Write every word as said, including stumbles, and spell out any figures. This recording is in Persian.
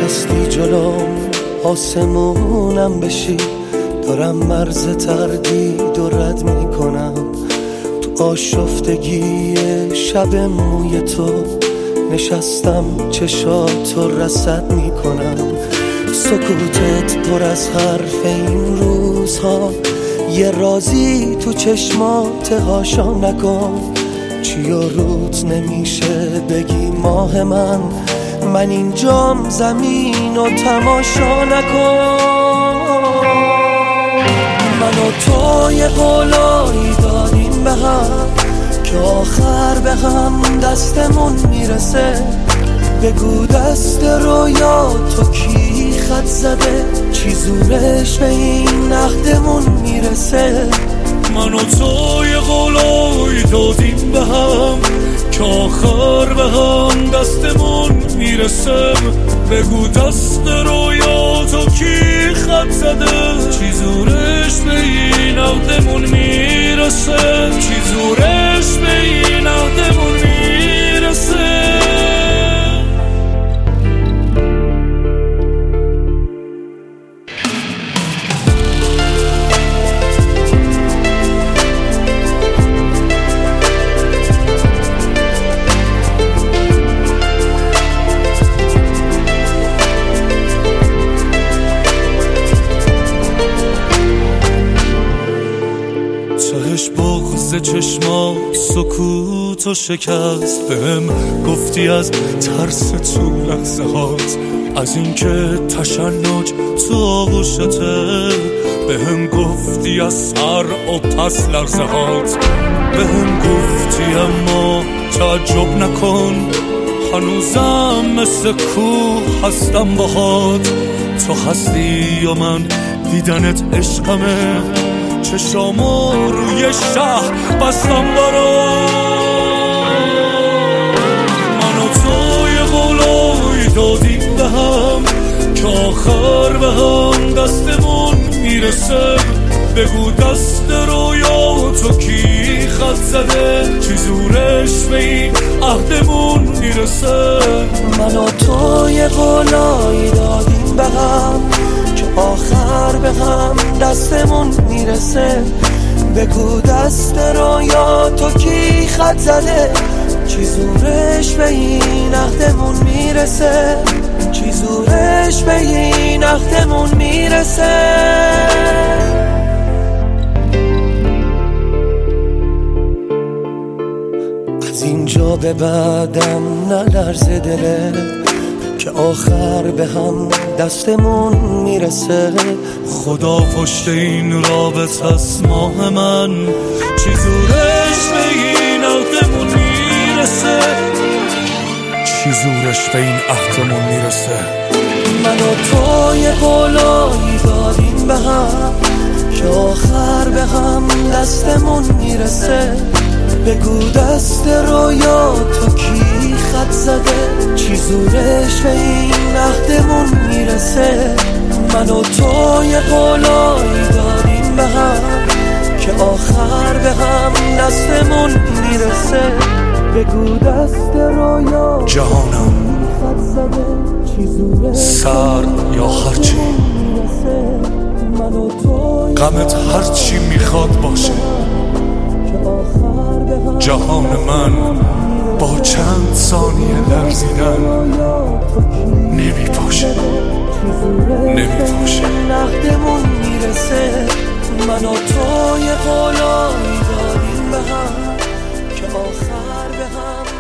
نشستی جلوم آسمونم بشی، دارم مرز تردید و رد میکنم. تو آشفتگی شب موی تو نشستم، چشاتو رصد میکنم. سکوتت پر از حرف این روزها، یه رازی تو چشمات هاشا نکن. چی و روت نمیشه بگی ماه من، من اینجام زمین و تماشا نکن. من و تو یه قولایی دادیم به هم که آخر به هم دستمون میرسه. بگو دست رویا تو کی خط زده، چی زورش به این عهدمون میرسه. من و تو یه قولایی دادیم به هم که آخر به هم دستمون میرسه. بگو دست رویا تو کی خط زده، چی زورش به این عهدمون میرسه. چی زورش به این عهدمون میرسه. تهش بغض چشمات سکوت و شکست، بهم گفتی از ترس تو لحظه هات، از اینکه تشنج تو آغوشته. بهم گفتی از سر و پس لرزه هات، بهم گفتی اما تعجب نکن، هنوزم مثل کوه هستم باهات. تو هستی و من دیدنت عشقمه، چشامو روی شهر بستم برات. من و تو یه قولایی دادیم به هم که آخر به هم دستمون میرسه. بگو دست رویا تو کی خط زده، چی زورش به این عهدمون میرسه. من و تو یه قولایی دادیم به هم که آخر به هم دستمون میرسه. بگو دست رویا تو کی خط زده، چی زورش به این عهدمون میرسه. چی زورش به این عهدمون میرسه. از اینجا به بعدم نلرزه دله که آخر به هم دستمون میرسه. خدا پشت این رابط از ماه من، چی زورش به این عهدمون میرسه. چی زورش به این عهدمون میرسه. من و تو یه قولایی دادیم به هم که آخر به هم دستمون میرسه. بگو دست رویا تو کی خط زده، چی زورش به این عهدمون میرسه. من و تو یه قولایی داریم به هم که آخر به هم دستمون میرسه. بگو دست رویا جهانم خط زده، چی زورش سر یا هرچی، غمت هرچی میخواد باشه. جهان من با چند ثانیه لرزیدن نمی پاشه نمی پاشه. نهدمون میرسه. من و تو یه قولایی داریم به هم که آخر به هم